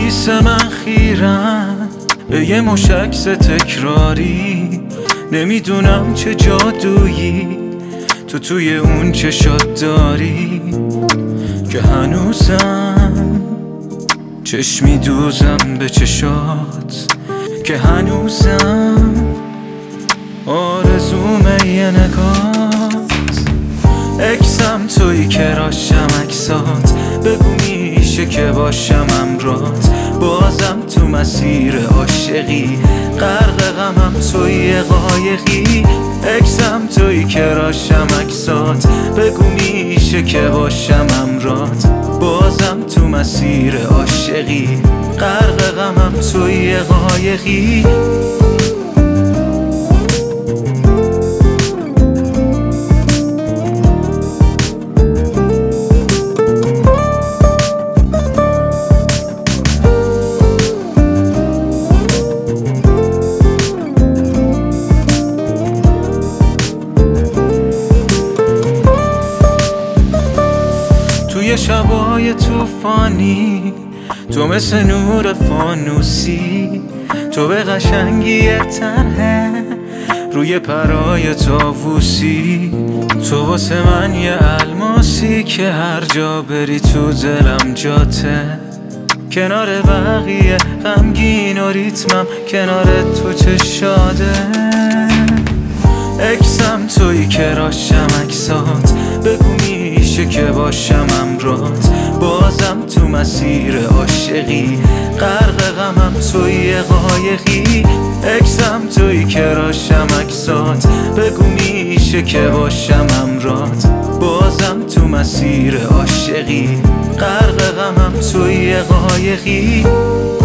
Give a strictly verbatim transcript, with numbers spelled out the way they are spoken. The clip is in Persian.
حدیث من خیرم به یه مشکس تکراری، نمیدونم چه جادویی تو توی اون چشات داری که هنوزم چشمی دوزم به چشات، که هنوزم آرزومه یه نگات. اکسم توی که راشم اکسات، بگو میشه که باشم امرات، بازم تو مسیر عاشقی، غرق غمم توی قایقی. اکسم توی که راشم اکسات، بگو میشه که باشم امرات، بازم تو مسیر عاشقی، غرق غمم توی قایقی. توی شبای توفانی تو مثل نور فانوسی، تو به قشنگی طرحه روی پرای طاووسی، تو واسه من یه الماسی که هر جا بری تو دلم جاته. کنار بقیه غمگین و ریتمم کنار تو چه شاده. اکسم توی که راشم اکسات، بگو میشه که باشم امرات، بازم تو مسیر عاشقی، غرق غمم توی قایقی. اکسم توی که راشم اکسات، بگو میشه که باشم امرات، بازم تو مسیر عاشقی، غرق غمم توی قایقی.